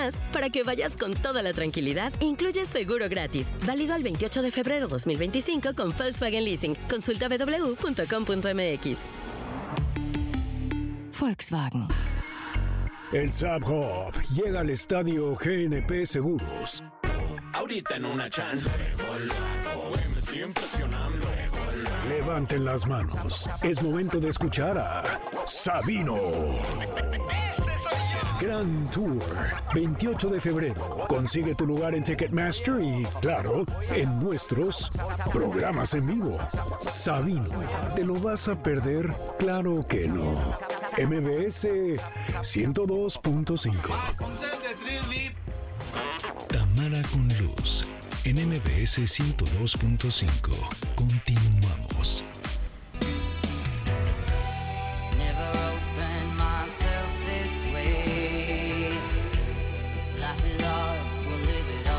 para que vayas con toda la tranquilidad. Incluye seguro gratis. Válido al 28 de febrero 2025 con Volkswagen Leasing. Consulta www.com.mx. Volkswagen. El Sub-Hop llega al estadio GNP Seguros. Ahorita en una chance. Me estoy impresionando. Levanten las manos. Es momento de escuchar a Sabino. Gran Tour, 28 de febrero. Consigue tu lugar en Ticketmaster y, claro, en nuestros programas en vivo. Sabino, ¿te lo vas a perder? Claro que no. MBS 102.5. Tamara con Luz, en MBS 102.5. Continuamos.